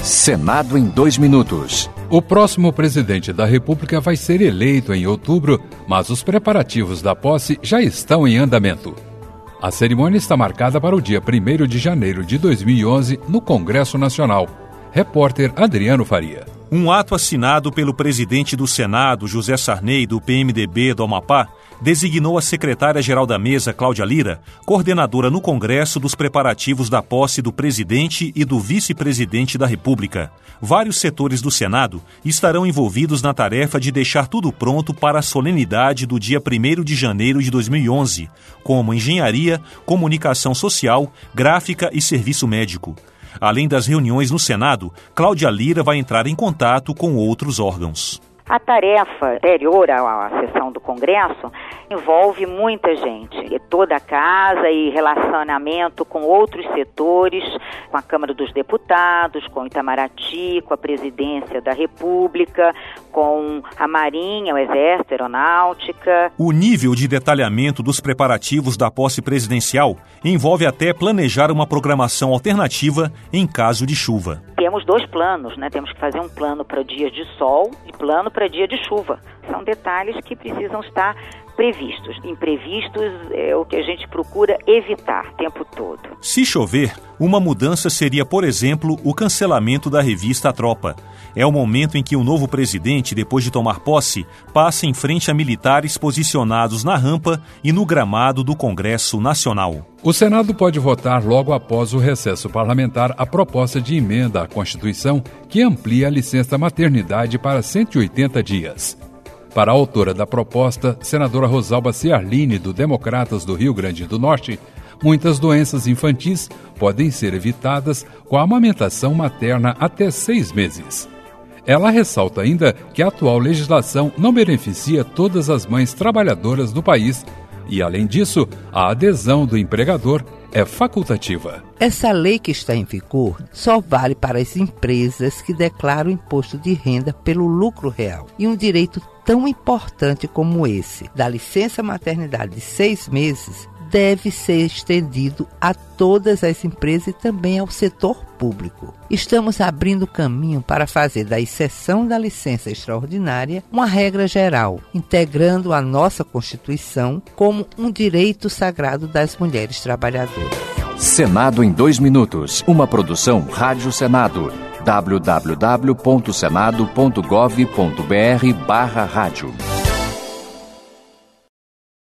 Senado em 2 minutos. O próximo presidente da República vai ser eleito em outubro, mas os preparativos da posse já estão em andamento. A cerimônia está marcada para o dia 1º de janeiro de 2011 no Congresso Nacional. Repórter Adriano Faria. Um ato assinado pelo presidente do Senado, José Sarney, do PMDB do Amapá, designou a secretária-geral da mesa, Cláudia Lira, coordenadora no Congresso dos preparativos da posse do presidente e do vice-presidente da República. Vários setores do Senado estarão envolvidos na tarefa de deixar tudo pronto para a solenidade do dia 1º de janeiro de 2011, como engenharia, comunicação social, gráfica e serviço médico. Além das reuniões no Senado, Cláudia Lira vai entrar em contato com outros órgãos. A tarefa anterior à sessão do Congresso envolve muita gente, toda a casa e relacionamento com outros setores, com a Câmara dos Deputados, com o Itamaraty, com a Presidência da República, com a Marinha, o Exército, a Aeronáutica. O nível de detalhamento dos preparativos da posse presidencial envolve até planejar uma programação alternativa em caso de chuva. Temos 2 planos, né? Temos que fazer um plano para dias de sol e plano para dia de chuva. São detalhes que precisam estar previstos. Imprevistos é o que a gente procura evitar o tempo todo. Se chover, uma mudança seria, por exemplo, o cancelamento da revista A Tropa. É o momento em que o novo presidente, depois de tomar posse, passa em frente a militares posicionados na rampa e no gramado do Congresso Nacional. O Senado pode votar logo após o recesso parlamentar a proposta de emenda à Constituição que amplia a licença maternidade para 180 dias. Para a autora da proposta, senadora Rosalba Ciarline, do Democratas do Rio Grande do Norte, muitas doenças infantis podem ser evitadas com a amamentação materna até 6 meses. Ela ressalta ainda que a atual legislação não beneficia todas as mães trabalhadoras do país e, além disso, a adesão do empregador é facultativa. Essa lei que está em vigor só vale para as empresas que declaram imposto de renda pelo lucro real. E um direito tão importante como esse, da licença maternidade de 6 meses, deve ser estendido a todas as empresas e também ao setor público. Estamos abrindo caminho para fazer da exceção da licença extraordinária uma regra geral, integrando a nossa Constituição como um direito sagrado das mulheres trabalhadoras. Senado em 2 minutos, uma produção Rádio Senado. www.senado.gov.br/rádio